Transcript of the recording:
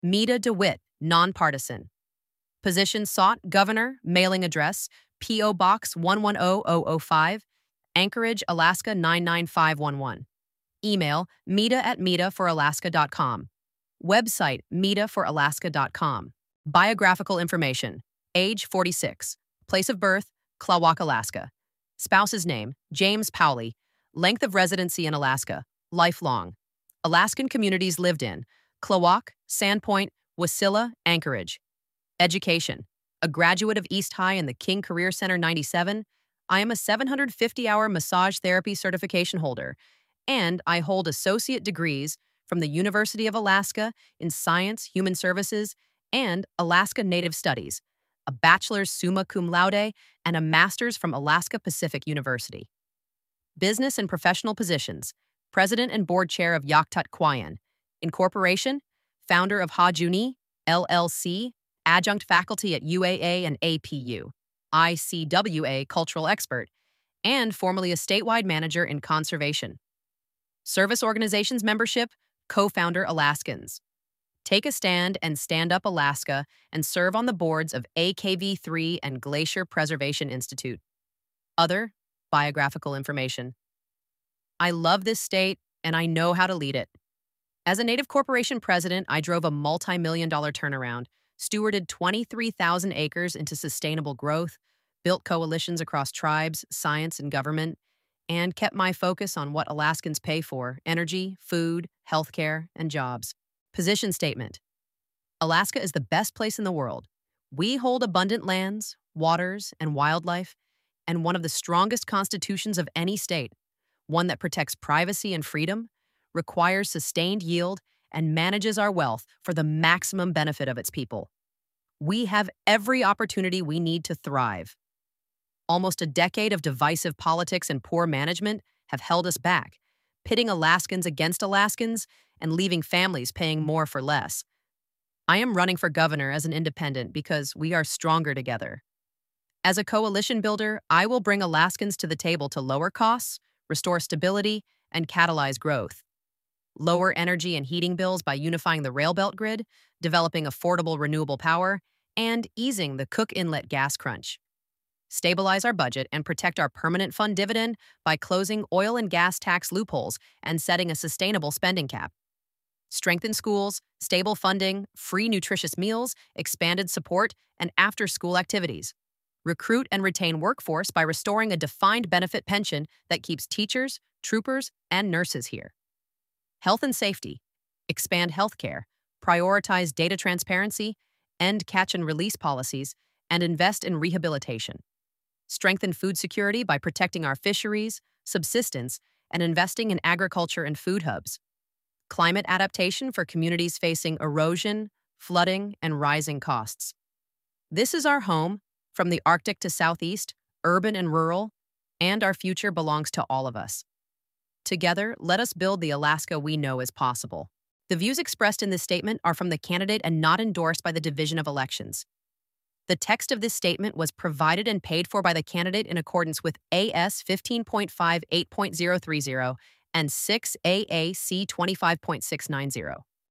Meta DeWitt, nonpartisan. Position sought, Governor, mailing address, P.O. Box 110005, Anchorage, Alaska 99511. Email, meta@metaforalaska.com. Website, metaforalaska.com. Biographical information. Age 46. Place of birth, Klawock, Alaska. Spouse's name, James Powley. Length of residency in Alaska, lifelong. Alaskan communities lived in, Klawock, Sandpoint, Wasilla, Anchorage. Education. A graduate of East High and the King Career Center 97, I am a 750-hour massage therapy certification holder, and I hold associate degrees from the University of Alaska in Science, Human Services, and Alaska Native Studies, a bachelor's summa cum laude, and a master's from Alaska Pacific University. Business and professional positions. President and board chair of Yaktut Kwayan. Incorporation. Founder of Hajuni, LLC. Adjunct faculty at UAA and APU. ICWA cultural expert. And formerly a statewide manager in conservation. Service organizations membership. Co-founder Alaskans. Take a stand and stand up Alaska and serve on the boards of AKV3 and Glacier Preservation Institute. Other biographical information. I love this state and I know how to lead it. As a Native Corporation president, I drove a multi-million-dollar turnaround, stewarded 23,000 acres into sustainable growth, built coalitions across tribes, science, and government, and kept my focus on what Alaskans pay for: energy, food, healthcare, and jobs. Position statement. Alaska is the best place in the world. We hold abundant lands, waters, and wildlife, and one of the strongest constitutions of any state, one that protects privacy and freedom, requires sustained yield, and manages our wealth for the maximum benefit of its people. We have every opportunity we need to thrive. Almost a decade of divisive politics and poor management have held us back, pitting Alaskans against Alaskans and leaving families paying more for less. I am running for governor as an independent because we are stronger together. As a coalition builder, I will bring Alaskans to the table to lower costs, restore stability, and catalyze growth. Lower energy and heating bills by unifying the rail belt grid, developing affordable renewable power, and easing the Cook Inlet gas crunch. Stabilize our budget and protect our permanent fund dividend by closing oil and gas tax loopholes and setting a sustainable spending cap. Strengthen schools, stable funding, free nutritious meals, expanded support, and after-school activities. Recruit and retain workforce by restoring a defined benefit pension that keeps teachers, troopers, and nurses here. Health and safety. Expand healthcare, prioritize data transparency, end catch and release policies, and invest in rehabilitation. Strengthen food security by protecting our fisheries, subsistence, and investing in agriculture and food hubs. Climate adaptation for communities facing erosion, flooding, and rising costs. This is our home, from the Arctic to Southeast, urban and rural, and our future belongs to all of us. Together, let us build the Alaska we know is possible. The views expressed in this statement are from the candidate and not endorsed by the Division of Elections. The text of this statement was provided and paid for by the candidate in accordance with AS 15.5 8.030 and 6 AAC 25.690.